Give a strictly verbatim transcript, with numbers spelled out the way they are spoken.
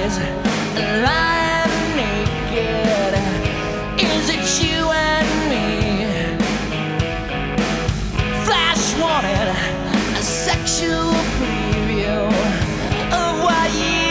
bodies lying naked. Is it you and me? Flash wanted a sexual preview of what you